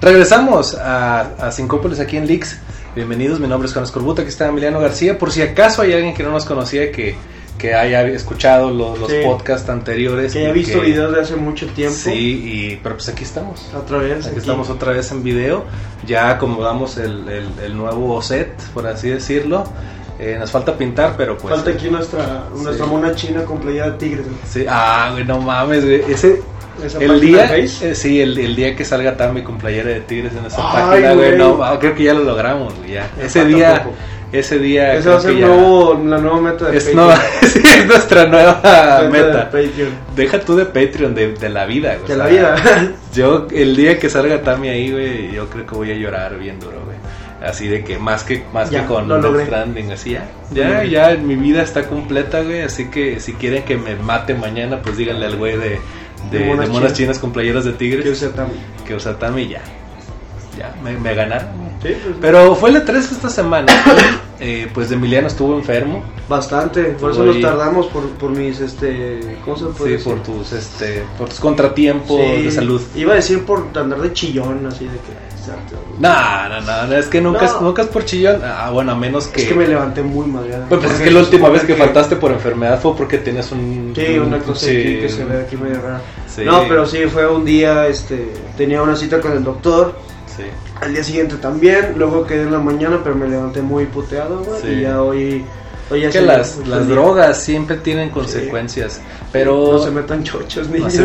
Regresamos a Sincópolis aquí en Leaks. Bienvenidos, mi nombre es Juan Escorbuto, aquí está Emiliano García. Por si acaso hay alguien que no nos conocía, que haya escuchado los podcasts anteriores, que haya visto videos de hace mucho tiempo. Sí, pero pues aquí estamos. Estamos otra vez en video. Ya acomodamos el nuevo set, por así decirlo. Nos falta pintar, pero pues... Falta aquí nuestra mona china con playera de tigres. Sí, güey, no mames, güey. El día que salga Tami con playera de tigres en esa página, güey, no, creo que ya lo logramos, güey, ya. Ese día ese va a ser la nueva meta de Patreon. Sí, es nuestra nueva meta. De Patreon. Deja tú de Patreon, de la vida, güey. De la vida. Yo, el día que salga Tami ahí, güey, yo creo que voy a llorar bien duro, güey. Así de que más que con Death Stranding, así ya mi vida está completa, güey. Así que si quieren que me mate mañana, pues díganle al güey de monas chinas con playeras de tigres que usa Tami. Ya me ganaron. Sí, pues, pero fue el E3 esta semana. Pues Emiliano estuvo enfermo bastante, por eso nos tardamos por mis ¿cómo se puede decir? Por tus contratiempos de salud. Iba a decir por andar de chillón, así de que no, es que nunca es por chillón. Bueno, a menos que... Es que me levanté muy madreado. Pues es que la última vez que faltaste por enfermedad fue porque tenías una cosa aquí que se ve aquí medio rara. Sí. No, pero sí, fue un día, tenía una cita con el doctor. Sí. Al día siguiente también, luego quedé en la mañana, pero me levanté muy puteado, güey. Sí. Y ya hoy ya que las drogas siempre tienen consecuencias, pero... No se metan chochos, niños.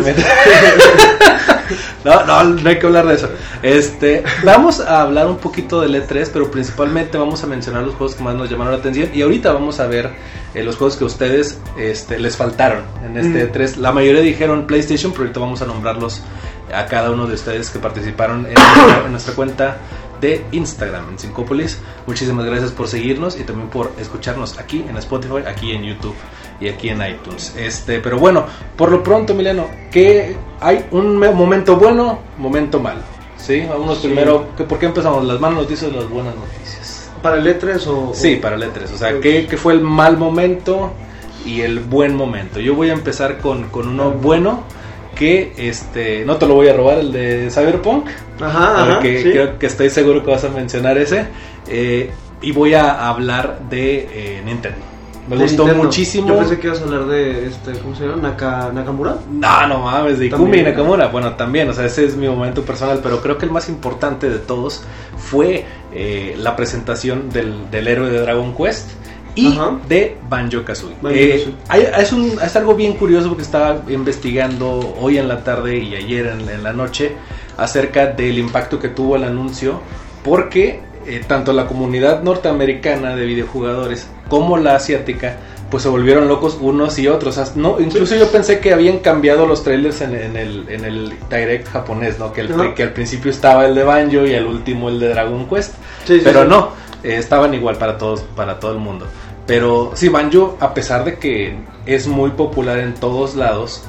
No hay que hablar de eso. Vamos a hablar un poquito del E3, pero principalmente vamos a mencionar los juegos que más nos llamaron la atención. Y ahorita vamos a ver los juegos que a ustedes les faltaron en este E3. La mayoría dijeron PlayStation, pero ahorita vamos a nombrarlos a cada uno de ustedes que participaron en nuestra cuenta de Instagram en Sincópolis. Muchísimas gracias por seguirnos y también por escucharnos aquí en Spotify, aquí en YouTube y aquí en iTunes. Pero bueno, por lo pronto, Emiliano, que hay un momento bueno, momento malo. ¿Sí? Vámonos primero, ¿por qué empezamos? ¿Las malas noticias o las buenas noticias? ¿Para el E3 o...? Sí, para el E3, o sea, ¿qué fue el mal momento y el buen momento? Yo voy a empezar con uno bueno, que no te lo voy a robar, el de Cyberpunk. Porque sí. Creo que estoy seguro que vas a mencionar ese. Y voy a hablar de Nintendo. Me gustó muchísimo. Yo pensé que ibas a hablar de ¿cómo se llama? Nakamura. No mames, de Ikumi Nakamura. Bueno, también, o sea, ese es mi momento personal, pero creo que el más importante de todos fue la presentación del héroe de Dragon Quest y de Banjo-Kazooie. Es algo bien curioso porque estaba investigando hoy en la tarde y ayer en la noche acerca del impacto que tuvo el anuncio, porque tanto la comunidad norteamericana de videojugadores como la asiática pues se volvieron locos unos y otros. Incluso yo pensé que habían cambiado los trailers en el direct japonés, ¿no? Que al principio estaba el de Banjo y al último el de Dragon Quest, pero no, estaban igual para todo el mundo. Pero sí, Banjo, a pesar de que es muy popular en todos lados,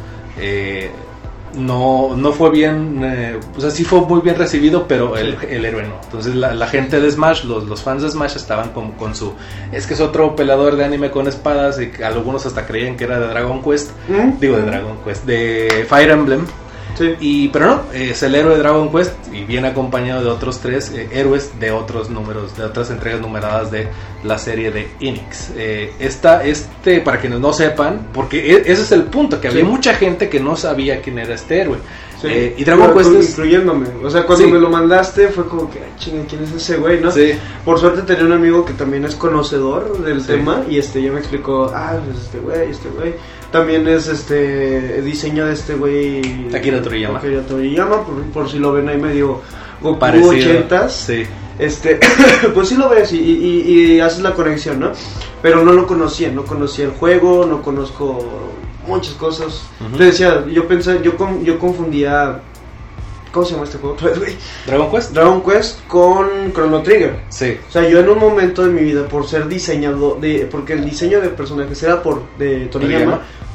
no fue bien, o sea, sí fue muy bien recibido, pero el héroe no. Entonces la gente de Smash, los fans de Smash estaban con su... Es que es otro peleador de anime con espadas, y algunos hasta creían que era de Dragon Quest. De Fire Emblem. Sí. Pero no, es el héroe de Dragon Quest y viene acompañado de otros 3 héroes de otros números, de otras entregas numeradas de la serie de Enix. Para quienes no sepan, porque ese es el punto, que había mucha gente que no sabía quién era este héroe. Sí. Y Dragon Quest incluyéndome, o sea, cuando me lo mandaste fue como que, chinga, ¿quién es ese güey, no? Sí. Por suerte tenía un amigo que también es conocedor del tema y ya me explicó, pues este güey también es diseño de este güey Akira Toriyama, por si lo ven ahí medio Goku parecido, 80s. Sí. Pues sí lo ves y haces la conexión, ¿no? Pero no conocía el juego, no conozco muchas cosas. Te decía, yo confundía, ¿cómo se llama este juego? Dragon Quest con Chrono Trigger. Sí. O sea, yo en un momento de mi vida, por ser diseñador porque el diseño de personajes era de Toriyama,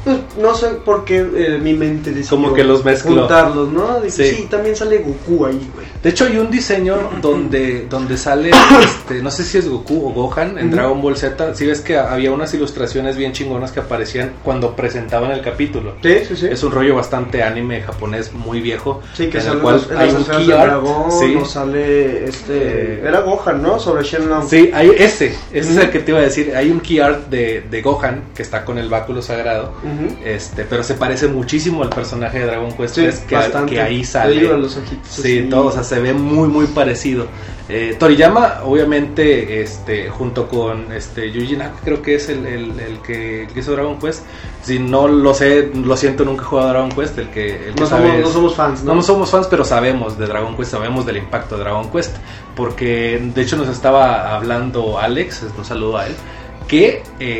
pues no sé por qué mi mente decidió como que los mezcló, juntarlos, ¿no? Dije, sí, también sale Goku ahí, güey. De hecho hay un diseño donde sale, no sé si es Goku o Gohan en Dragon Ball Z. Si ves que había unas ilustraciones bien chingonas que aparecían cuando presentaban el capítulo. Sí. Es un rollo bastante anime japonés muy viejo. Sí, que en sale el cual hay un key art. Dragón, no sale era Gohan, ¿no? Sobre Shenlong. Sí, ese es el que te iba a decir. Hay un key art de Gohan que está con el báculo sagrado, pero se parece muchísimo al personaje de Dragon Quest 3 que ahí sale. Los ojitos, sí, todo, o sea, se ve muy muy parecido. Toriyama, obviamente, junto con Yuji Naka, creo que es el que hizo Dragon Quest. Si no lo sé, lo siento, nunca he jugado a Dragon Quest. El que no somos fans, ¿no? No somos fans, pero sabemos de Dragon Quest, sabemos del impacto de Dragon Quest. Porque de hecho nos estaba hablando Alex, un saludo a él, que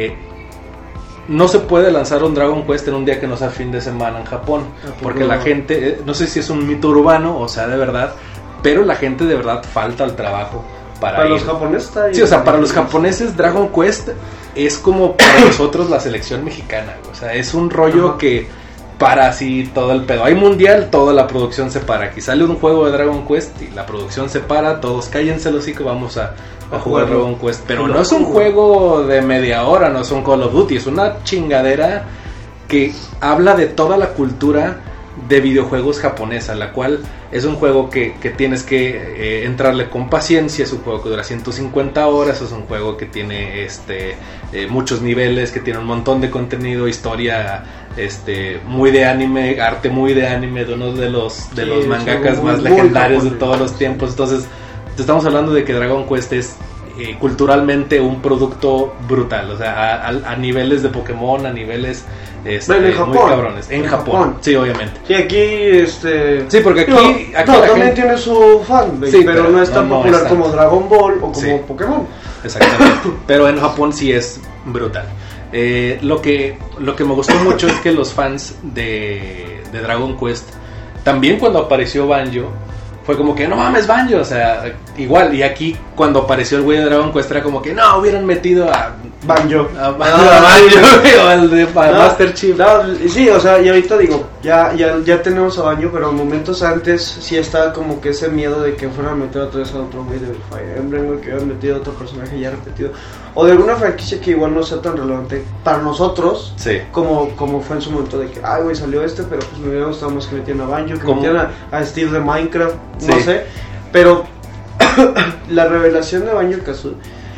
no se puede lanzar un Dragon Quest en un día que no sea fin de semana en Japón. Porque la gente, no sé si es un mito urbano o sea de verdad, pero la gente de verdad falta al trabajo para ir. Los japoneses. Sí, o sea, para los japoneses Dragon Quest es como para nosotros la selección mexicana. O sea, es un rollo que para así todo el pedo. Hay mundial, toda la producción se para. Aquí sale un juego de Dragon Quest y la producción se para, todos cállense los hocico, vamos a jugar Dragon Quest. Pero no es un juego de media hora, no es un Call of Duty, es una chingadera que habla de toda la cultura de videojuegos japonesa, la cual es un juego que tienes que entrarle con paciencia. Es un juego que dura 150 horas, es un juego que tiene muchos niveles, que tiene un montón de contenido, historia muy de anime, arte muy de anime, de uno de los mangakas más legendarios de todos los tiempos. Entonces te estamos hablando de que Dragon Quest es culturalmente un producto brutal, o sea, a niveles de Pokémon, a niveles bueno, en Japón, muy cabrones. En Japón, sí, obviamente. Sí, aquí sí, porque aquí también tiene su fan, sí, pero no es tan popular como Dragon Ball o como Pokémon. Exactamente. Pero en Japón sí es brutal. Lo que me gustó mucho es que los fans de Dragon Quest, también cuando apareció Banjo, fue como que no mames Banjo, o sea, igual. Y aquí cuando apareció el güey de Dragon Quest era como que no, hubieran metido a Banjo, a Banjo o al de Master Chief. Sí, o sea, y ahorita digo, ya tenemos a Banjo, pero momentos antes sí estaba como que ese miedo de que fueran a meter otra vez a otro güey de Fire Emblem, güey, que hubieran metido a otro personaje ya repetido, o de alguna franquicia que igual no sea tan relevante para nosotros, sí, como fue en su momento de que, ay güey, salió pero pues me hubiera gustado más que metieran a Banjo, que metieran a Steve de Minecraft, no sé, pero la revelación de Banjo Kazooie,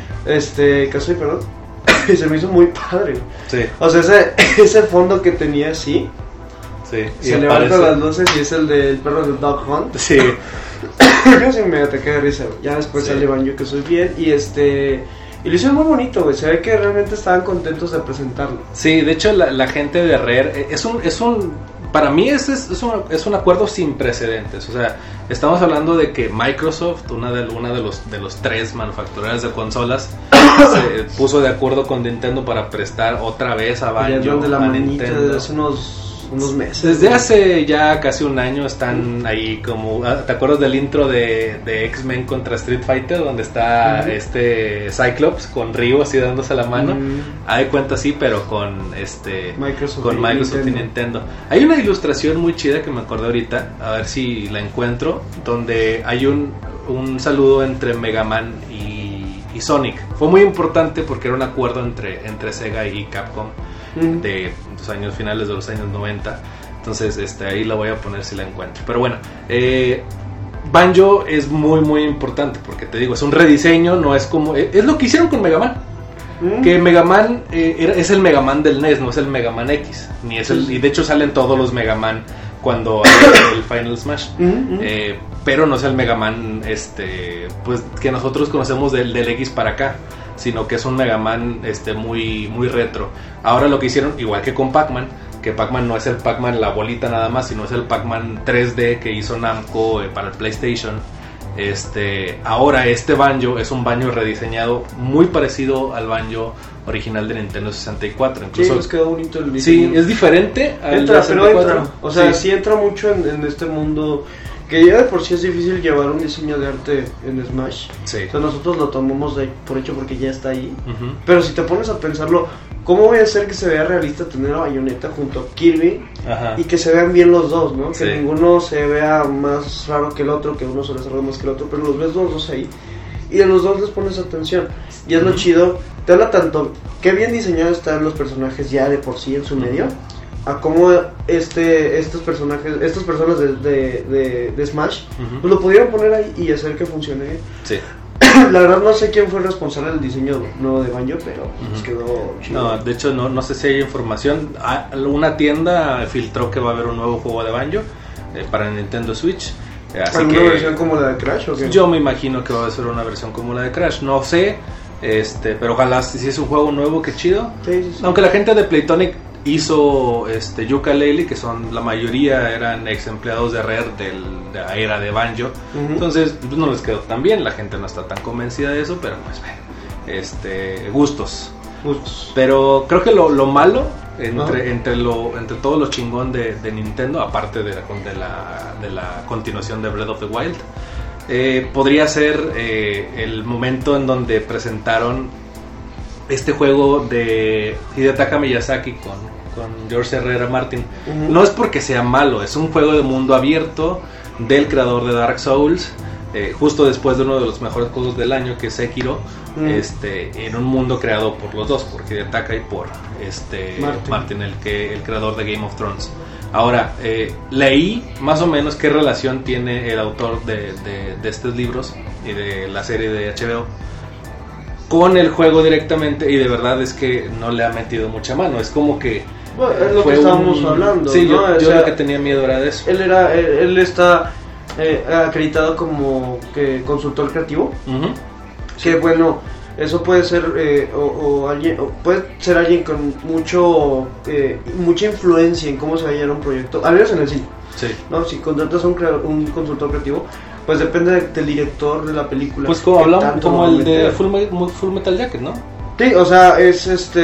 perdón, se me hizo muy padre. Sí. O sea, ese fondo que tenía así. Sí. Se levanta las luces y es el del perro del Dog Hunt. Sí. Yo sí me ataqué de risa, güey. Ya después sale Banjo que soy bien y y lo hicieron muy bonito, güey. Se ve que realmente estaban contentos de presentarlo. Sí, de hecho la gente de Rare es un para mí es un acuerdo sin precedentes. O sea, estamos hablando de que Microsoft, una de los tres manufactureras de consolas, se puso de acuerdo con Nintendo para prestar otra vez a Banjo a Nintendo. Desde hace unos meses. Desde hace ya casi un año están ahí como... ¿Te acuerdas del intro de X-Men contra Street Fighter? Donde está Cyclops con Ryu así dándose la mano. De cuenta sí, pero con Microsoft y Nintendo. Hay una ilustración muy chida que me acordé ahorita, a ver si la encuentro, donde hay un saludo entre Mega Man y Sonic. Fue muy importante porque era un acuerdo entre Sega y Capcom de los años finales de los años 90. Entonces ahí la voy a poner si la encuentro. Pero bueno, Banjo es muy muy importante porque te digo, es un rediseño, no es como... Es lo que hicieron con Mega Man. Que Mega Man es el Mega Man del NES, no es el Mega Man X. Y de hecho salen todos los Mega Man cuando hay el Final Smash. Pero no es el Mega Man pues que nosotros conocemos del X para acá, sino que es un Mega Man muy, muy retro. Ahora lo que hicieron, igual que con Pac-Man, que Pac-Man no es el Pac-Man la bolita nada más, sino es el Pac-Man 3D que hizo Namco para el PlayStation. Ahora Banjo es un Banjo rediseñado muy parecido al Banjo original de Nintendo 64. Incluso, sí, les quedó bonito el diseño. Sí, es diferente al entra, 64. Pero entra. O sea, sí entra mucho en este mundo que ya de por sí es difícil llevar un diseño de arte en Smash. Sí. O sea, nosotros lo tomamos por hecho porque ya está ahí. Pero si te pones a pensarlo, ¿cómo voy a hacer que se vea realista tener a Bayonetta junto a Kirby? Ajá. Y que se vean bien los dos, ¿no? Sí. Que ninguno se vea más raro que el otro, que uno se desarrolla más que el otro, pero los ves los dos ahí. Y a los dos les pones atención. Y es lo chido, te habla tanto, qué bien diseñados están los personajes ya de por sí en su medio, a cómo estos personas de Smash, pues lo pudieron poner ahí y hacer que funcione. Sí. La verdad no sé quién fue el responsable del diseño nuevo de Banjo, pero pues quedó chido. No, de hecho no sé si hay información. Una tienda filtró que va a haber un nuevo juego de Banjo para Nintendo Switch. Así ¿Alguna que versión como la de Crash o qué? yo me imagino que va a ser una versión como la de Crash. No sé, pero ojalá si es un juego nuevo, qué chido. Sí. Aunque la gente de Playtonic hizo Yooka-Laylee, que son la mayoría eran ex empleados de Rare de la era de Banjo. Entonces pues no les quedó tan bien, la gente no está tan convencida de eso, pero pues bueno, gustos. Pero creo que lo malo entre todo lo chingón de Nintendo, aparte de la continuación de Breath of the Wild, podría ser el momento en donde presentaron este juego de Hidetaka Miyazaki con George R.R. Martin. No es porque sea malo, es un juego de mundo abierto del creador de Dark Souls, justo después de uno de los mejores juegos del año, que es Sekiro, en un mundo creado por los dos, por Hidetaka y por Martin, el creador de Game of Thrones. Ahora, leí más o menos qué relación tiene el autor de estos libros y de la serie de HBO con el juego directamente, y de verdad es que no le ha metido mucha mano. Es como que bueno, es lo que estábamos hablando. Sí, ¿no? yo lo que tenía miedo era de eso. Él está acreditado como que consultor creativo. Que bueno, eso puede ser puede ser alguien con mucha influencia en cómo se va a llevar un proyecto, al menos en el cine. Sí. ¿No? Si contratas a un consultor creativo, pues depende del director de la película. Pues como hablamos, como el de Full Metal Jacket, ¿no? Sí, o sea, es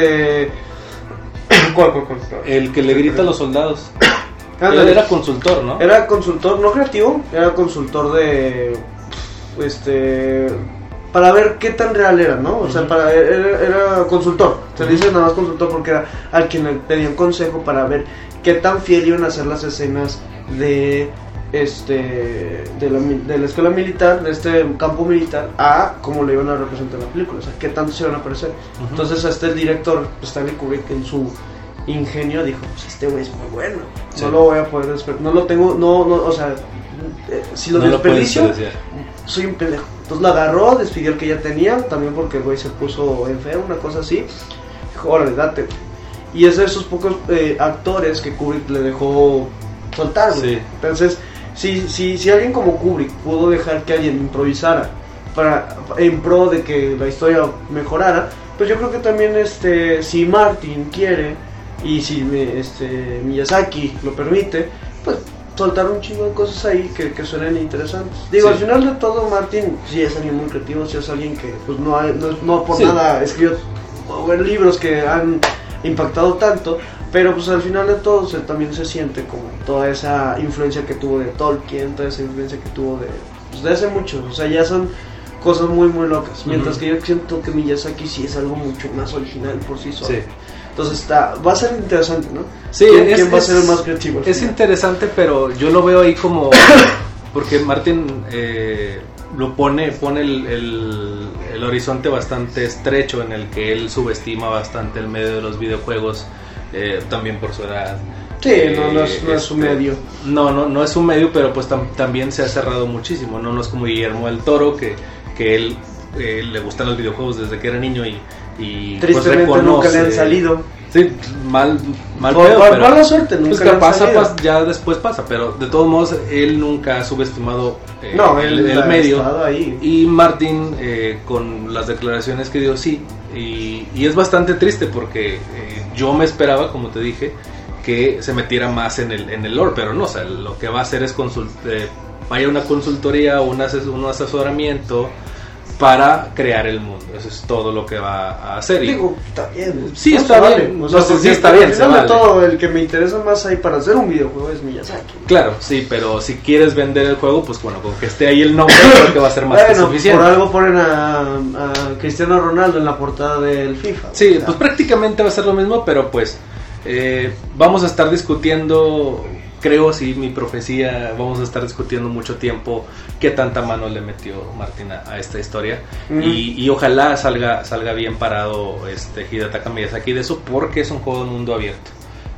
¿Cuál? El que le grita a los soldados. Él era consultor, ¿no? Era consultor, no creativo, era consultor de para ver qué tan real era, ¿no? O sea, era consultor. Se dice nada más consultor porque era al quien le pedían consejo para ver qué tan fiel iban a ser las escenas de la escuela militar, de este campo militar, a cómo le iban a representar la película, o sea, qué tanto se iban a parecer. Entonces el director, Stanley Kubrick, en su ingenio dijo, pues este güey es muy bueno, no lo voy a poder despertar, no lo tengo, o sea, si lo desperdicio, soy un pendejo. Entonces lo agarró, despidió el que ya tenía, también porque el güey se puso enfermo, una cosa así, dijo, órale, date. Y es de esos pocos actores que Kubrick le dejó soltar, güey. Entonces, si alguien como Kubrick pudo dejar que alguien improvisara en pro de que la historia mejorara, pues yo creo que también si Martin quiere y si Miyazaki lo permite, pues soltar un chingo de cosas ahí que suenen interesantes. Digo, al final de todo, Martin sí es alguien muy creativo, sí es alguien que pues no por nada escribió libros que han impactado tanto, pero pues al final de todo también se siente como toda esa influencia que tuvo de Tolkien, toda esa influencia que tuvo de hace mucho, o sea, ya son cosas muy muy locas, mientras que yo siento que Miyazaki sí es algo mucho más original por sí solo. Entonces va a ser interesante, ¿no? Sí, ¿Quién va a ser el más creativo? Es interesante, pero yo lo veo ahí como porque Martin lo pone el horizonte bastante estrecho, en el que él subestima bastante el medio de los videojuegos, también por su edad. Sí, no es su medio. No es su medio, pero pues también se ha cerrado muchísimo, no es como Guillermo del Toro, que él le gustan los videojuegos desde que era niño y tristemente pues nunca le han salido. Sí, mal por mala suerte, nunca pues pasa, ya después pasa, pero de todos modos él nunca ha subestimado el medio ahí. Y Martin con las declaraciones que dio y es bastante triste porque yo me esperaba, como te dije, que se metiera más en el lore, pero no, o sea, lo que va a hacer es vaya a una consultoría o un asesoramiento para crear el mundo. Eso es todo lo que va a hacer. Digo, está bien. Sí, no está vale. bien. O sea, Sí, está bien. Al final de todo, el que me interesa más ahí para hacer un videojuego es Miyazaki. Claro, sí, pero si quieres vender el juego, pues bueno, con que esté ahí el nombre, creo que va a ser más que suficiente. Por algo ponen a Cristiano Ronaldo en la portada del FIFA. Sí, o sea, pues prácticamente va a ser lo mismo, pero pues vamos a estar discutiendo, creo, sí, mi profecía, vamos a estar discutiendo mucho tiempo qué tanta mano le metió Martín a esta historia. Y ojalá salga bien parado Hidetaka Miyazaki de eso, porque es un juego de mundo abierto,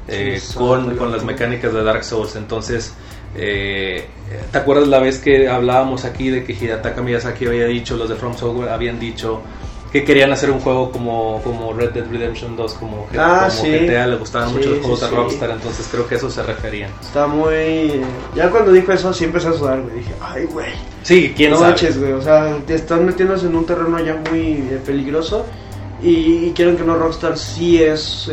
con las mecánicas de Dark Souls. Entonces, ¿te acuerdas la vez que hablábamos aquí de que Hidetaka Miyazaki había dicho, los de From Software habían dicho que querían hacer un juego como Red Dead Redemption 2, como GTA, le gustaban mucho los juegos de Rockstar, entonces creo que a eso se referían. Está muy... Ya cuando dijo eso sí empecé a sudar, güey, dije, ay, güey. Sí, quién sabe. No manches, güey, o sea, te están metiéndose en un terreno ya muy peligroso y quieren que no Rockstar sí es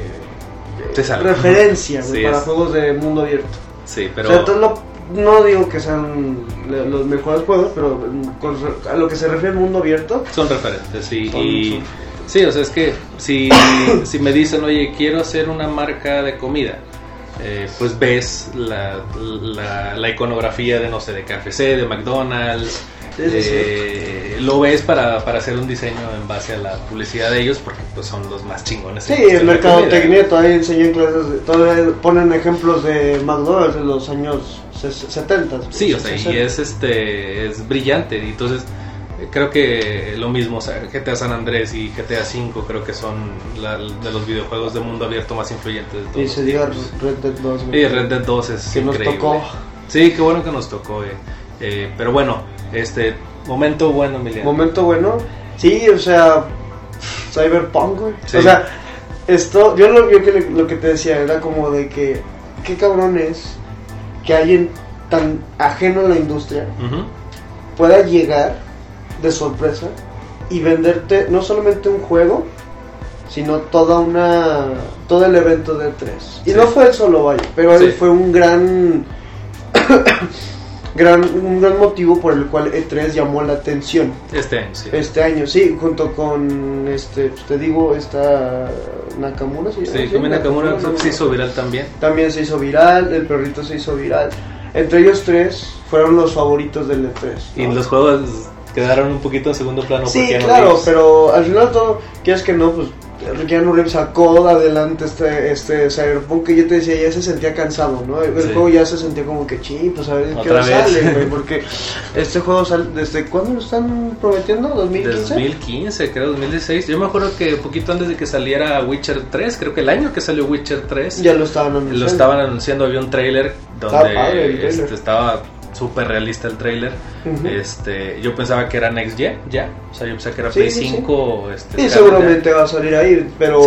referencia, güey, para juegos de mundo abierto. Sí, pero... O sea, no digo que sean los mejores juegos, pero a lo que se refiere al mundo abierto son referentes, sí. Sí, o sea, es que si me dicen, oye, quiero hacer una marca de comida, pues ves la iconografía de, no sé, de KFC, de McDonald's, lo ves para hacer un diseño en base a la publicidad de ellos, porque pues son los más chingones. Sí, el mercadotecnia todavía enseñan clases, todavía ponen ejemplos de McDonald's de los años 70. Sí, o sea, 60. Y es brillante. Y entonces creo que lo mismo, o sea, GTA San Andrés y GTA V creo que son de los videojuegos de mundo abierto más influyentes de todos. Y se diga Red Dead 2. Sí, Red Dead 2 es que increíble. Nos tocó. Sí, qué bueno que nos tocó. Pero bueno, momento bueno, Emiliano. Momento bueno. Sí, o sea, Cyberpunk, güey. Sí. O sea, yo lo que te decía era como de que qué cabrón es que alguien tan ajeno a la industria pueda llegar de sorpresa y venderte no solamente un juego, sino todo el evento de E3. Y no fue el solo, vaya, pero fue un gran motivo por el cual E3 llamó la atención. Este año, sí, junto con te digo, esta Nakamura, ¿sí? Sí, Nakamura se hizo viral también. También se hizo viral, el perrito se hizo viral. Entre ellos tres fueron los favoritos del E3, ¿no? Y los juegos quedaron un poquito en segundo plano. Sí, claro, pero al final todo, quieres que no, pues Keanu Reeves sacó adelante este Cyberpunk, que yo te decía, ya se sentía cansado, ¿no? El juego ya se sentía como que pues a ver qué hora sale, güey, porque este juego sale, ¿desde cuándo lo están prometiendo? ¿2015? 2015, creo, 2016. Yo me acuerdo que poquito antes de que saliera Witcher 3, creo que el año que salió Witcher 3, ya lo estaban anunciando. Lo estaban anunciando, había un trailer donde estaba súper realista el trailer. Yo pensaba que era Next Gen, ya. O sea, yo pensaba que era Play 5. Y seguramente va a salir ahí, pero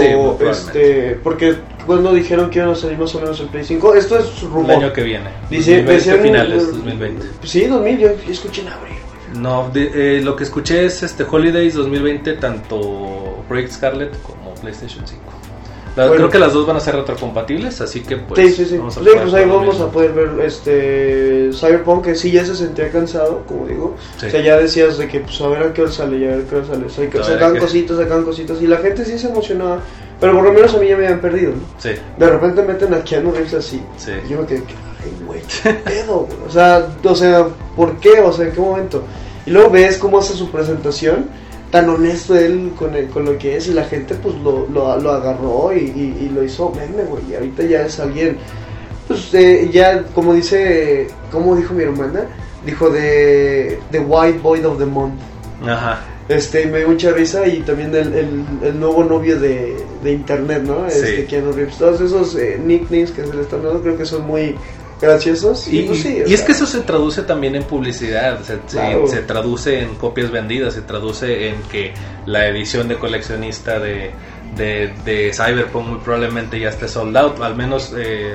porque cuando dijeron que iban a salir más o menos el Play 5, esto es rumor. El año que viene. Decían finales 2020. Sí, 2000, yo escuché en abril. No, lo que escuché es Holidays 2020, tanto Project Scarlet como PlayStation 5. Creo que las dos van a ser retrocompatibles, así que pues sí. Vamos a pues ahí vamos a poder ver Cyberpunk, que sí ya se sentía cansado, como digo. Sí. O sea, ya decías de que pues a ver a qué hora sale, O sea, sacan cositas y la gente sí se emocionaba, pero por lo menos a mí ya me habían perdido, ¿no? Sí. De repente meten a Keanu Reeves así. Sí. Y yo me quedé, ay, güey, qué pedo, güey. O sea, ¿por qué? O sea, ¿en qué momento? Y luego ves cómo hace su presentación, tan honesto él con lo que es, y la gente pues lo agarró y lo hizo meme, güey. Y ahorita ya es alguien, pues ya como dijo mi hermana, dijo de The White Boy of the Month. Ajá. Me dio mucha risa, y también el nuevo novio de internet, ¿no? Sí. Keanu Reeves. Todos esos nicknames que se le están dando creo que son muy graciosos. Y pues sí, es que eso se traduce también en publicidad, claro. se traduce en copias vendidas, se traduce en que la edición de coleccionista de Cyberpunk muy probablemente ya esté sold out. Al menos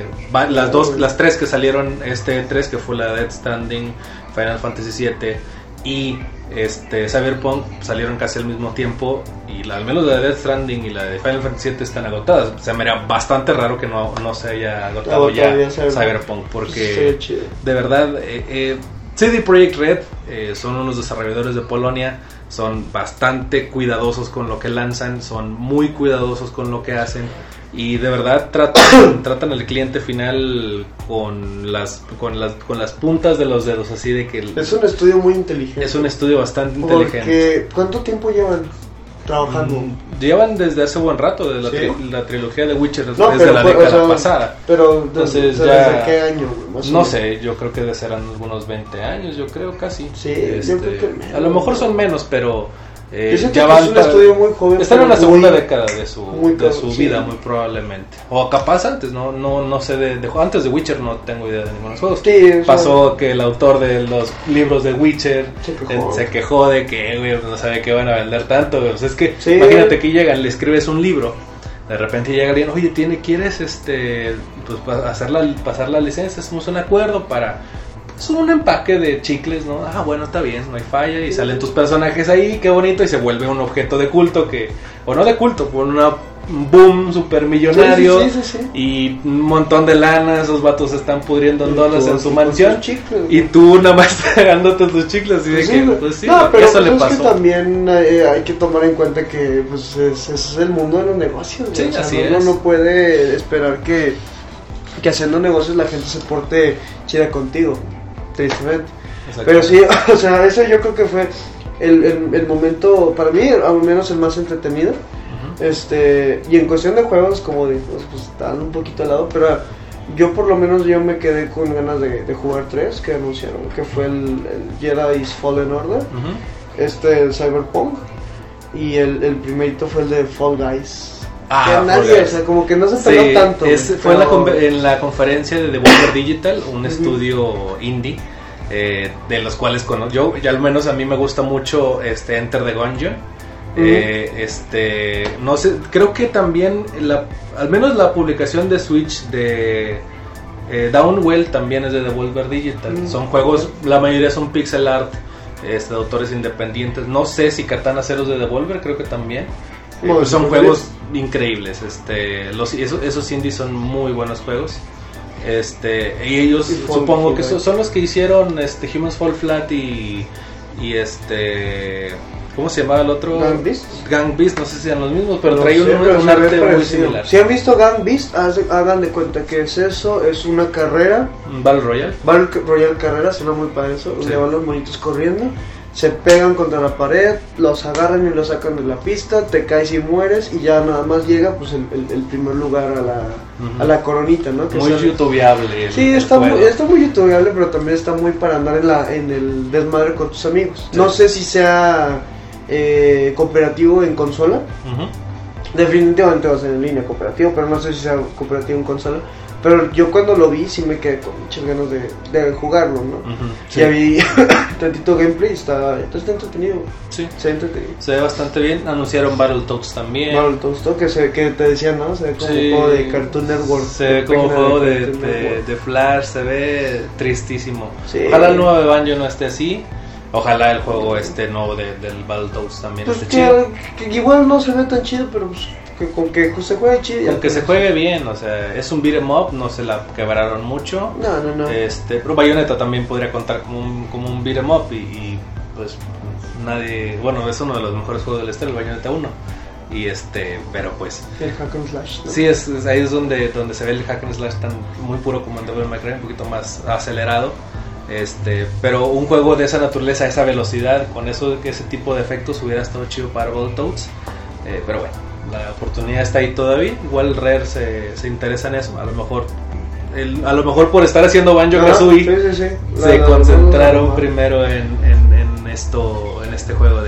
las tres que salieron este 3, que fue la Death Stranding, Final Fantasy VII y Cyberpunk, salieron casi al mismo tiempo, y al menos la de Death Stranding y la de Final Fantasy VII están agotadas. O sea, me era bastante raro que no se haya agotado ya Cyberpunk, porque de verdad CD Projekt Red son unos desarrolladores de Polonia son bastante cuidadosos con lo que lanzan, son muy cuidadosos con lo que hacen y de verdad tratan al cliente final con las puntas de los dedos, así de que es un estudio muy inteligente. Es un estudio bastante inteligente. ¿Cuánto tiempo llevan trabajando? Llevan desde hace buen rato, desde la trilogía de Witcher, no, desde la década pasada. Pero entonces ¿desde qué año? No sé, yo creo que serán algunos 20 años, yo creo casi. Sí, yo creo que menos. A lo mejor son menos, pero ya van. Es un estudio muy joven. Están en la segunda década de su vida, muy probablemente. O capaz antes, no sé antes de Witcher no tengo idea de ningunos juegos. Sí, pasó que el autor de los libros de Witcher se quejó de que güey, no sabe que van a vender tanto. O sea, es que imagínate que llegan, le escribes un libro, de repente llega alguien, oye, ¿quieres pues pasar la licencia? Hacemos un acuerdo para un empaque de chicles, ¿no? Bueno, está bien, no hay falla, y salen tus personajes ahí, qué bonito, y se vuelve un objeto de culto o no de culto, por un boom super millonario, sí. Y un montón de lana, esos vatos se están pudriendo en dólares en su mansión, chicles, y tú nada más ganándote tus chicles, y de que, pues sí, no, pero eso le pasó. Es que también hay que tomar en cuenta que pues es el mundo de los negocios, sí, así uno no puede esperar que haciendo negocios la gente se porte chida contigo. Tristemente. Pero sí, o sea, eso yo creo que fue el momento, para mí, al menos el más entretenido. Y en cuestión de juegos, como digo, pues están un poquito al lado, pero yo por lo menos yo me quedé con ganas de jugar 3 que anunciaron, que fue el Jedi's Fallen Order, el Cyberpunk, y el primerito fue el de Fall Guys. Nadie, o sea, como que no se peló tanto. Fue en la conferencia de Devolver Digital, un estudio indie, de los cuales yo, ya al menos a mí me gusta mucho Enter the Gungeon. No sé, creo que también al menos la publicación de Switch de Downwell también es de Devolver Digital. Son juegos, la mayoría son pixel art, de autores independientes. No sé si Katana Zero es de Devolver, creo que también. Pues son juegos increíbles, esos indies son muy buenos juegos, y ellos supongo que son los que hicieron Humans Fall Flat y ¿cómo se llamaba el otro? Gang Beast, no sé si sean los mismos, pero trae un arte muy similar. Si han visto Gang Beast, hagan de cuenta que es una carrera, un Battle Royale carrera, suena muy para eso, donde van los monitos corriendo, se pegan contra la pared, los agarran y los sacan de la pista, te caes y mueres, y ya nada más llega pues el primer lugar a la coronita, ¿no? Que muy youtubeable. Sí, está muy youtubeable, pero también está muy para andar en el desmadre con tus amigos. Sí. No sé si sea cooperativo en consola. Definitivamente va a ser en línea cooperativo, pero no sé si sea cooperativo en consola. Pero yo cuando lo vi sí me quedé con muchas ganas de jugarlo, ¿no? Sí. Ya vi tantito gameplay, está entretenido. Sí. Se ve entretenido. Se ve bastante bien. Anunciaron Battletoads también. Battletoads, que te decían, ¿no? Se ve como un juego de Cartoon Network. Se ve como un juego de Flash, se ve tristísimo. Sí. Ojalá el nuevo de Banjo no esté así. Ojalá el juego nuevo del Battletoads también pues esté chido. Que igual no se ve tan chido, pero pues con que se juegue chido. Con que se juegue bien, o sea, es un beat'em up, no se la quebraron mucho. No. Pero Bayonetta también podría contar como un beat'em up y pues nadie, bueno, es uno de los mejores juegos del estilo, el Bayonetta 1. Y pero pues el hack and slash, ¿no? Sí, ahí es donde se ve el hack and slash tan muy puro como en Devil May Cry, un poquito más acelerado. Pero un juego de esa naturaleza, esa velocidad, con ese tipo de efectos hubiera estado chido para Battletoads. Pero bueno, la oportunidad está ahí todavía. Igual Rare se interesa en eso. A lo mejor por estar haciendo Banjo-Kazooie se concentraron primero en este juego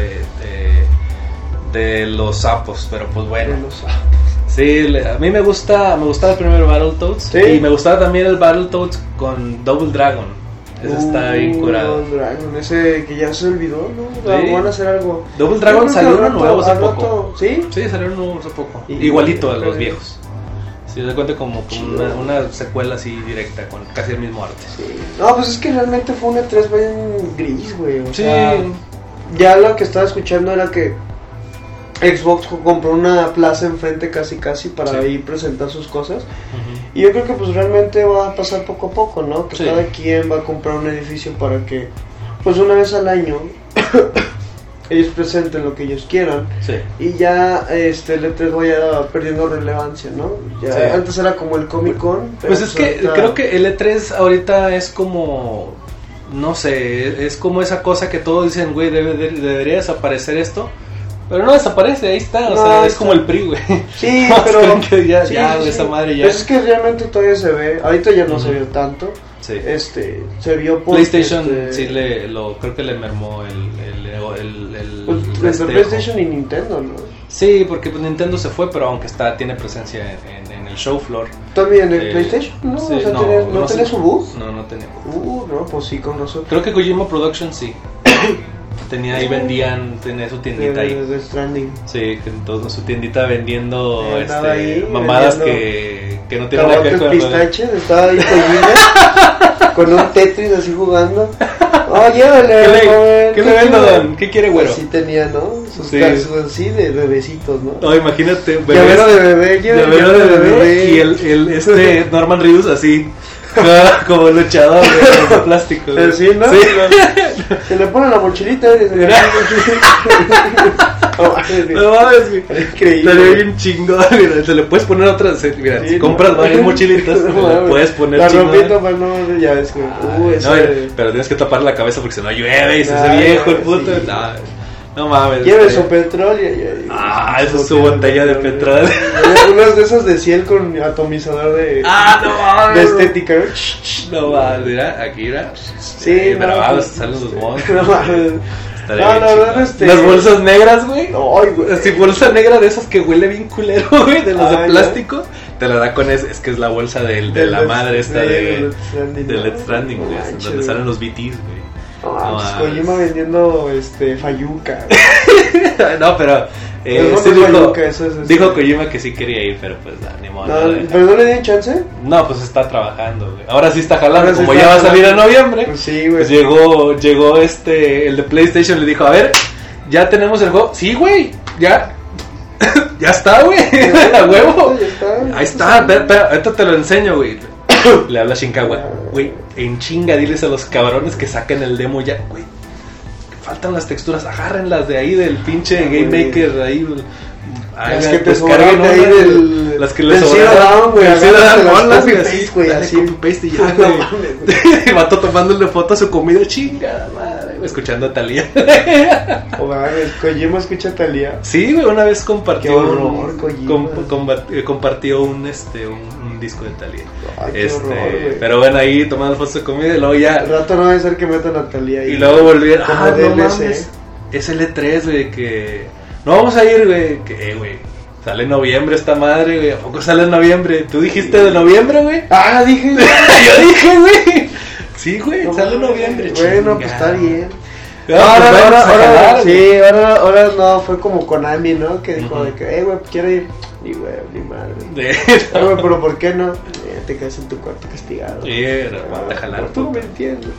de los sapos. Pero pues bueno. Sí, a mí me gustaba el primer Battletoads. ¿Sí? Y me gustaba también el Battletoads con Double Dragon. Ese está bien curado. Double Dragon, ese que ya se olvidó, ¿no? Sí. Van a hacer algo. Double Dragon salió uno nuevo hace poco. ¿Sí? Sí, salió uno nuevo hace poco. Igualito a los viejos. Sí, se cuenta como una secuela así directa, con casi el mismo arte. Sí. No, pues es que realmente fue un E3 bien gris, güey. O sea, ya lo que estaba escuchando era que Xbox compró una plaza enfrente casi para ahí presentar sus cosas. Y yo creo que pues realmente va a pasar poco a poco, ¿no? Que cada quien va a comprar un edificio para que pues una vez al año ellos presenten lo que ellos quieran. Sí. Y ya el E3 vaya perdiendo relevancia, ¿no? Ya, sí. Antes era como el Comic Con. Pues es que ahorita... creo que el E3 ahorita es como, no sé, es como esa cosa que todos dicen, güey, debería desaparecer esto. Pero no desaparece, ahí está, o sea, es como el PRI, güey. Sí, pero... que ya, esa madre ya... Pues es que realmente todavía se ve, ahorita ya no se vio tanto. Sí. Se vio por... PlayStation sí creo que le mermó pues, PlayStation y Nintendo, ¿no? Sí, porque pues, Nintendo se fue, pero aunque tiene presencia en el show floor. ¿También el PlayStation? ¿No? Sí, o sea, ¿no tenía su booth? No tenía. No, pues sí, con nosotros. Creo que Kojima Productions sí. Tenía ahí, tenía su tiendita ahí. De Stranding. Sí, entonces su tiendita vendiendo mamadas que no tienen nada que ver con pistaches, estaba ahí Kojima con un Tetris así jugando. Oh, llévale, ¿Qué le vendo, Don? ¿Qué quiere, güero? Así tenía, ¿no? Sus así de bebecitos, ¿no? No, imagínate, llavero de bebé, y el Norman Reedus así. Como luchador de plástico. Sí, ¿no? Sí. Se le pone la mochilita. No mames, increíble. Salió bien chingón. Mira, se le puedes poner otras. Mira, si compras varias mochilitas, le puedes poner la ropita para no. Ya ves, pero tienes que tapar la cabeza porque si no llueve y se hace viejo el puto. No mames. Lleve su petróleo. Esa es su botella de petróleo. Unas de esas de ciel con atomizador de. No mames. De estética. No mames, mira, aquí mira. Sí, grabados, salen los monstruos. No mames. Las bolsas negras, güey. Ay, güey. Así, bolsa negra de esas que huele bien culero, güey, de los de plástico. Te la da con es que es la bolsa de la madre esta de Let's Stranding, güey, donde salen los BTs, güey. Kojima vendiendo Fayuca. No, pero sí dijo Kojima que sí quería ir, pero pues ni modo. ¿Pero no le dieron chance? No, pues está trabajando, güey. Ahora sí está jalando, como ya va a salir en noviembre. Pues sí, güey. Pues llegó el de PlayStation, le dijo, a ver, ya tenemos el juego. Sí, güey, ya está, güey. A huevo. Ahí está, espera, ahorita te lo enseño, güey. Le habla a Shinkawa, güey, en chinga, diles a los cabrones que saquen el demo ya, güey. Faltan las texturas, agárrenlas de ahí del pinche Game Maker ahí. Las que te descarguen ahí las que les sobraron, güey. Así copy paste y ya, güey. El vato tomándole foto a su comida, chingada madre, escuchando a Thalía. Kojima escucha a Thalía. Sí, güey, una vez compartió compartió un disco de Thalía. Pero bueno, ahí tomando fotos de comida y luego ya. El rato no va a ser que metan a Thalía ahí. Y luego volvieron. No mames. Es el E3, güey, que. No vamos a ir, güey. Que, güey. Sale en noviembre esta madre, güey. ¿A poco sale en noviembre? ¿Tú dijiste de noviembre, güey? Dije. Yo dije, güey. Sí, güey, sale en noviembre. Bueno, pues está bien. Ahora no, fue como Konami, ¿no? Que dijo de que, güey, quiero ir. Ni güey, ni madre. Güey, pero ¿por qué no? Te quedas en tu cuarto castigado. Sí, te jalar. Tú me entiendes.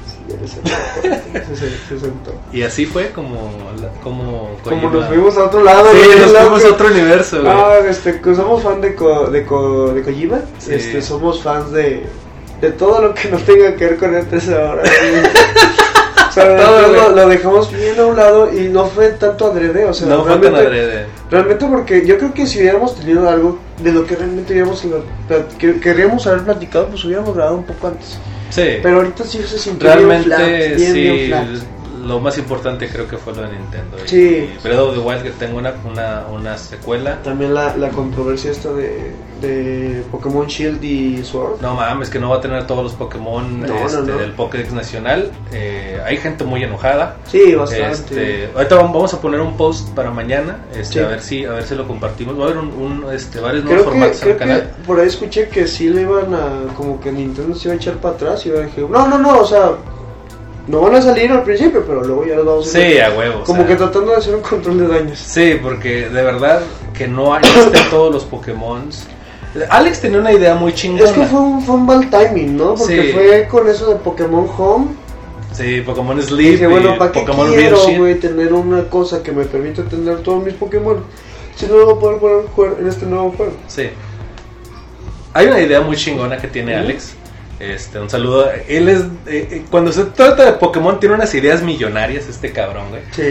Se sentó. Y así fue como nos fuimos a otro lado. Sí, nos fuimos a otro universo, güey. Somos fan de Kojima. Sí. Somos fans de todo lo que no tenga que ver con E3 ahora. O sea, lo dejamos bien a un lado y no fue tanto adrede, o sea, no fue tan adrede. Realmente porque yo creo que si hubiéramos tenido algo de lo que realmente queríamos haber platicado, pues hubiéramos grabado un poco antes. Sí. Pero ahorita sí se sintió realmente bien flat. Lo más importante creo que fue lo de Nintendo. Sí. Y Breath of the Wild, que tengo una secuela. También la controversia esta de Pokémon Shield y Sword. No mames, que no va a tener todos los Pokémon del Pokédex nacional. Hay gente muy enojada. Sí, bastante. Ahorita vamos a poner un post para mañana, sí. a ver si lo compartimos. Va a haber varios nuevos formatos en el canal. Que por ahí escuché que sí le iban a, como que Nintendo se iba a echar para atrás y iba a decir, no, o sea, no van a salir al principio, pero luego ya los vamos a hacer. Sí, a huevo. Como que tratando de hacer un control de daños. Sí, porque de verdad que no estén todos los Pokémon. Alex tenía una idea muy chingona. Es que fue un mal timing, ¿no? Porque fue con eso de Pokémon Home. Sí, Pokémon Sleep. Dije, bueno, ¿para qué Pokémon quiero, güey, tener una cosa que me permita tener todos mis Pokémon si no lo voy a poder jugar en este nuevo juego? Sí. Hay una idea muy chingona que tiene Alex. Un saludo. Él es cuando se trata de Pokémon tiene unas ideas millonarias, este cabrón, güey. Sí.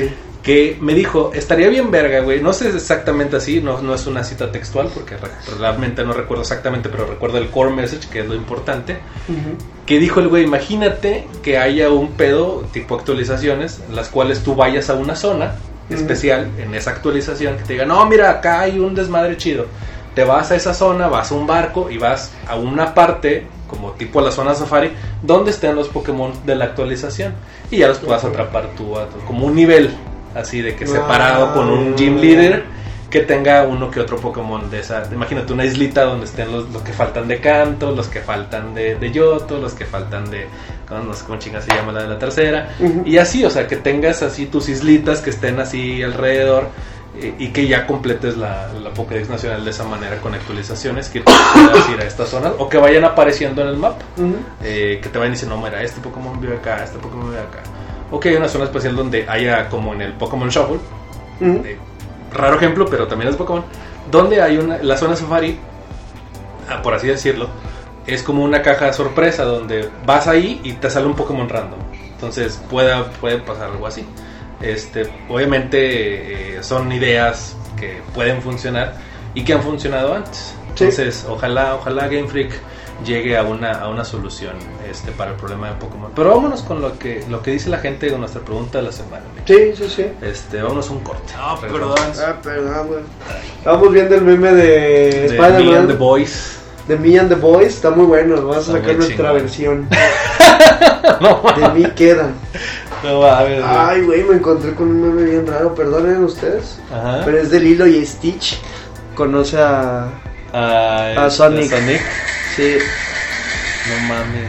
que me dijo, estaría bien verga, güey, no sé exactamente así, no es una cita textual, porque realmente no recuerdo exactamente, pero recuerdo el core message, que es lo importante, que dijo el güey, imagínate que haya un pedo tipo actualizaciones, en las cuales tú vayas a una zona especial, en esa actualización, que te diga, no, mira, acá hay un desmadre chido, te vas a esa zona, vas a un barco y vas a una parte, como tipo la zona safari, donde estén los Pokémon de la actualización, y ya los puedas atrapar tú, como un nivel, así de que separado con un gym leader que tenga uno que otro Pokémon de esa. Imagínate una islita donde estén los que faltan de Kanto, los que faltan de Yoto, los que faltan de, no sé cómo chinga se llama la de la tercera, y así, o sea, que tengas así tus islitas que estén así alrededor, y que ya completes la Pokédex nacional de esa manera con actualizaciones, que puedas ir a estas zonas o que vayan apareciendo en el mapa, que te vayan diciendo, no, mira, este Pokémon vive acá, este Pokémon vive acá. O que hay una zona especial donde haya, como en el Pokémon Shuffle, raro ejemplo, pero también es Pokémon, donde hay la zona safari, por así decirlo, es como una caja de sorpresa donde vas ahí y te sale un Pokémon random. Entonces puede pasar algo así. Obviamente son ideas que pueden funcionar y que han funcionado antes. Entonces ojalá Game Freak llegue a una solución para el problema de Pokémon. Pero vámonos con lo que dice la gente con nuestra pregunta de la semana. Sí. Vámonos a un corte. Perdón, güey. Estamos viendo el meme de Spider-Man, Me and the Boys. De Me and the Boys, está muy bueno. Vamos a sacar nuestra versión. De mí queda. No mames, ay, güey, me encontré con un meme bien raro. Perdonen ustedes. Ajá. Pero es de Lilo y Stitch. Conoce a Sonic. Sí. No mames,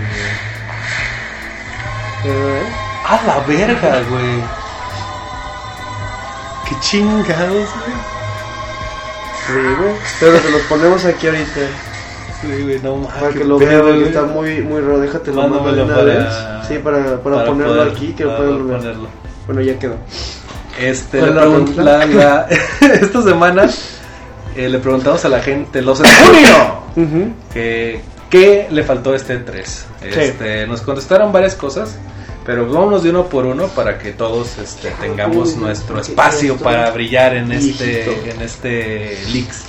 güey. A la verga, güey. Qué chingados, güey. Sí, güey. Pero te los ponemos aquí ahorita. Sí, güey, no mames. Para que lo vean, porque está muy raro. Déjate lo mando de una vez. Sí, para ponerlo poder, aquí, que lo puedan ver. Bueno, ya quedó. Esta semana le preguntamos a la gente, los de junio, ¿qué le faltó a este 3? Nos contestaron varias cosas, pero vámonos de uno por uno para que todos tengamos nuestro espacio para brillar en este Leaks.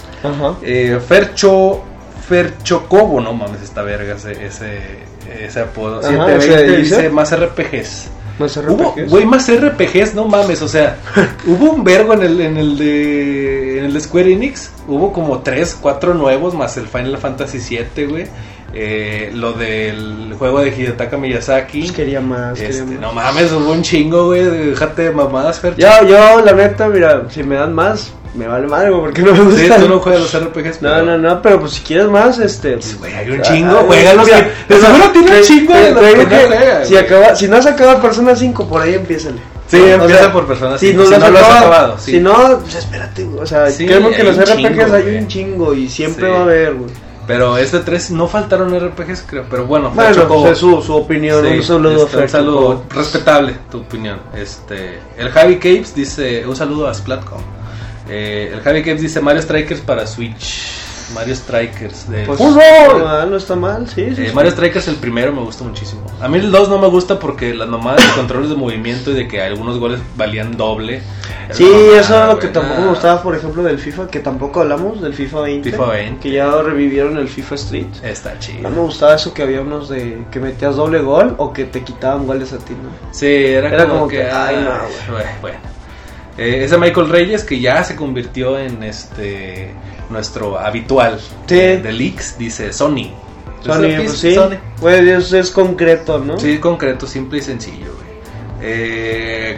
Ferchocobo, no mames, esta verga, ese apodo. 720 dice más RPGs. Güey, más RPGs, no mames, o sea, hubo un vergo en el de Square Enix, hubo como 3, 4 nuevos, más el Final Fantasy 7, güey. Lo del juego de Hidetaka Miyazaki. Pues quería más. No mames, hubo un chingo, güey, déjate de mamadas, Fercho. Yo, la neta, mira, si me dan más, me vale madre, güey, porque no me gusta. Sí, tú no juegas los RPGs, pero... No, pero pues si quieres más, pues, güey, hay un chingo, juegalos, de seguro tiene un chingo de los que no juega, si no has acabado Persona 5, por ahí empiézale. Sí, empieza por Persona 5, si no lo has acabado. Sí. Si no, pues espérate, güey, o sea, creo que los RPGs hay un chingo y siempre va a haber, güey. Pero 3 no faltaron RPGs, creo. Pero bueno, es su opinión. Sí, un saludo respetable, tu opinión. El Javi Caves dice: un saludo a Splatcom. El Javi Caves dice: Mario Strikers para Switch. Mario Strikers de no está mal, sí. Mario Strikers el primero me gusta muchísimo. A mí el 2 no me gusta porque las mamadas de controles de movimiento y de que algunos goles valían doble. Sí, eso es lo que tampoco me gustaba, por ejemplo, del FIFA, que tampoco hablamos, del FIFA 20. Que ya revivieron el FIFA Street. Está chido. No me gustaba eso que había unos de que metías doble gol o que te quitaban goles a ti, ¿no? Sí, era como que ay, no, bueno. Ese Michael Reyes que ya se convirtió en nuestro habitual de leaks, dice Sony. Pues sí. Pues es concreto, ¿no? Sí, concreto, simple y sencillo, güey.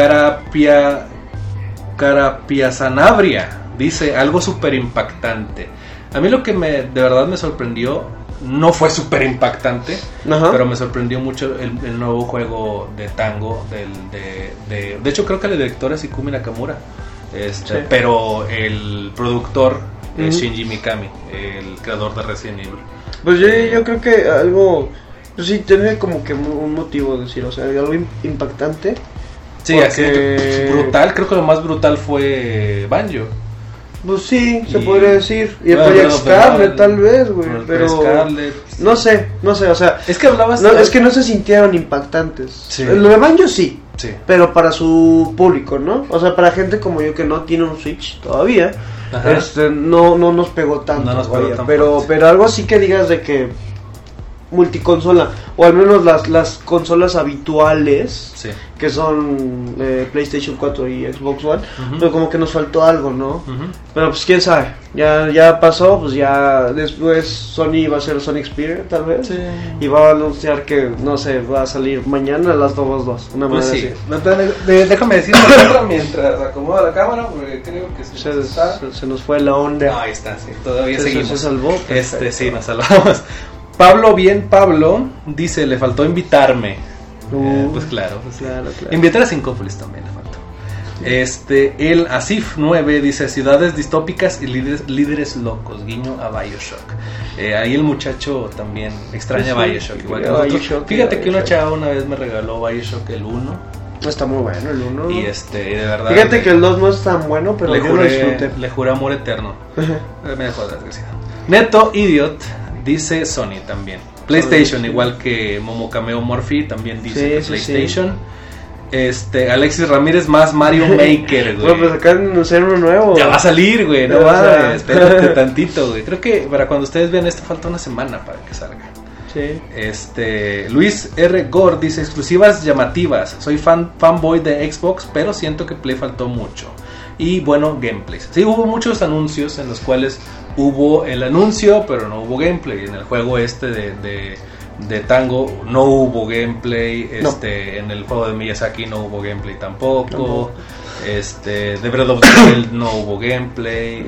Carapia Sanabria dice algo súper impactante. A mí lo que de verdad me sorprendió, no fue súper impactante, pero me sorprendió mucho el nuevo juego de Tango. De hecho, creo que el director es Ikumi Nakamura. Pero el productor es Shinji Mikami, el creador de Resident Evil. Pues yo creo que algo, pues sí, tiene como que un motivo de decir, o sea, algo impactante. Sí, así brutal, creo que lo más brutal fue Banjo. Pues sí, se podría decir. Y el Project Scarlet tal vez, güey. Pero Scarlet, no sé, o sea, es que hablabas es que no se sintieron impactantes. Sí. Lo de Banjo sí. Sí. Pero para su público, ¿no? O sea, para gente como yo que no tiene un Switch todavía, no nos pegó tanto, pero algo así que digas de que multiconsola, o al menos las consolas habituales, sí, que son PlayStation 4 y Xbox One, pero como que nos faltó algo, ¿no? Pero pues quién sabe, ya pasó, pues ya después Sony va a hacer Sony Xperia tal vez, sí, y va a anunciar que, no sé, va a salir mañana Last of Us 2, una pues manera así. Déjame decirte mientras acomoda la cámara, porque creo que se nos fue la onda. No, ahí está, sí, todavía seguimos. Se salvó. Sí, nos salvamos. Pablo dice, le faltó invitarme. Pues claro. Invitar a Syncópolis también le faltó. El Asif 9 dice, ciudades distópicas y líderes locos, guiño a BioShock. Ahí el muchacho también extraña BioShock, igual que nosotros. Fíjate que una chava una vez me regaló BioShock el 1. Está muy bueno el 1. Y de verdad. Fíjate que el 2 no es tan bueno, pero yo lo disfruté. Le juré amor eterno. Me dejó desgraciado. Neto Idiot dice Sony también. PlayStation, sí, igual que Momocameo Morphy, también dice PlayStation. Sí. Alexis Ramírez más Mario Maker, güey. Bueno, pues acá anunciaron uno nuevo. Ya va a salir, güey. No va, espérate tantito, güey. Creo que para cuando ustedes vean esto falta una semana para que salga. Sí. Luis R. Gore dice exclusivas llamativas. Soy fanboy de Xbox, pero siento que Play faltó mucho. Y bueno, gameplays. Sí, hubo muchos anuncios en los cuales hubo el anuncio, pero no hubo gameplay. En el juego de Tango no hubo gameplay. En el juego de Miyazaki no hubo gameplay tampoco. De Breath of the Wild no hubo gameplay.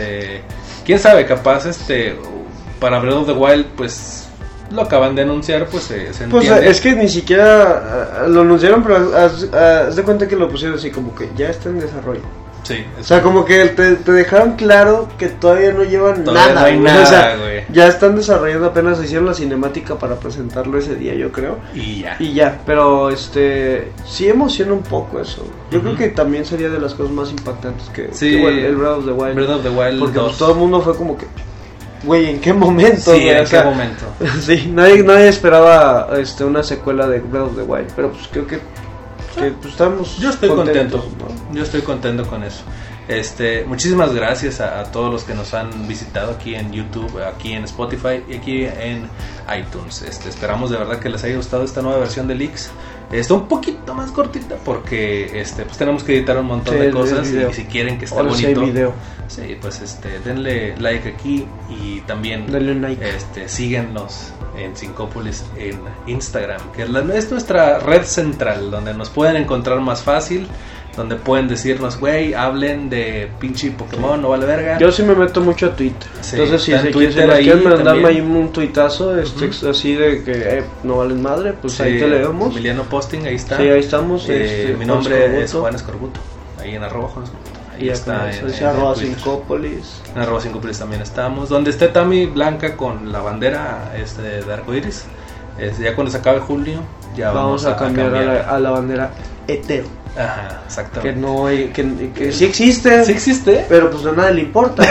Quién sabe, capaz para Breath of the Wild, pues lo acaban de anunciar, pues se entiende. Pues es que ni siquiera lo anunciaron, pero haz de cuenta que lo pusieron así como que ya está en desarrollo. Sí, o sea, como que te dejaron claro que todavía no llevan nada. No hay nada, o sea, güey. Ya están desarrollando, apenas hicieron la cinemática para presentarlo ese día, yo creo. Y ya, pero sí emociona un poco eso. Yo creo que también sería de las cosas más impactantes que el Breath of the Wild. Breath of the Wild porque 2. Pues, todo el mundo fue como que, güey, ¿en qué momento? Sí, ¿en qué momento? Sí, nadie esperaba una secuela de Breath of the Wild, pero pues creo que pues estamos. Yo estoy contento, ¿no? Yo estoy contento con eso. Muchísimas gracias a todos los que nos han visitado aquí en YouTube, aquí en Spotify y aquí en iTunes. Esperamos de verdad que les haya gustado esta nueva versión de Leaks. Está un poquito más cortita porque pues tenemos que editar un montón de cosas y si quieren que esté bonito, sí, pues denle like aquí y también denle like. Síguenos en Syncópolis en Instagram, que es nuestra red central donde nos pueden encontrar más fácil, donde pueden decirnos, güey, hablen de pinche Pokémon, no vale verga. Yo sí me meto mucho a Twitter. Sí, entonces si quieren mandarme ahí un tuitazo así de que no valen madre, pues sí, ahí te leemos. Emiliano Posting, ahí está. Sí, ahí estamos. Mi nombre es Juan Escorbuto, ahí en @Juan Escorbuto. Ahí está en @Syncópolis. En @Syncópolis también estamos. Donde esté Tami Blanca con la bandera de arcoiris. Ya cuando se acabe julio, ya vamos a cambiar a la bandera hetero. Ajá, exactamente. Que no hay, que sí existe. Sí existe. Pero pues a nadie le importa.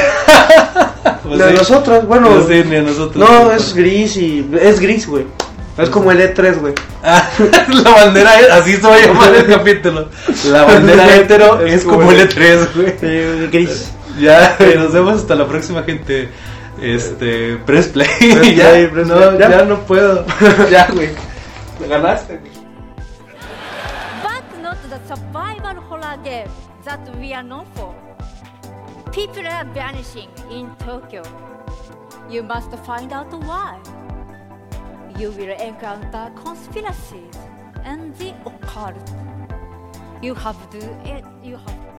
Pues de nosotros, bueno. Pues sí, ni a nosotros. No, es gris es gris, güey. Es como el E3, güey. La bandera, así se va a llamar el capítulo. La bandera hetero es como el E3, güey. Gris. Ya, nos vemos hasta la próxima, gente. Press play. Ya no puedo. Ya, güey. Ganaste, güey. But not the survival horror game that we are known for. People are vanishing in Tokyo. You must find out why. You will encounter conspiracies and the occult. You have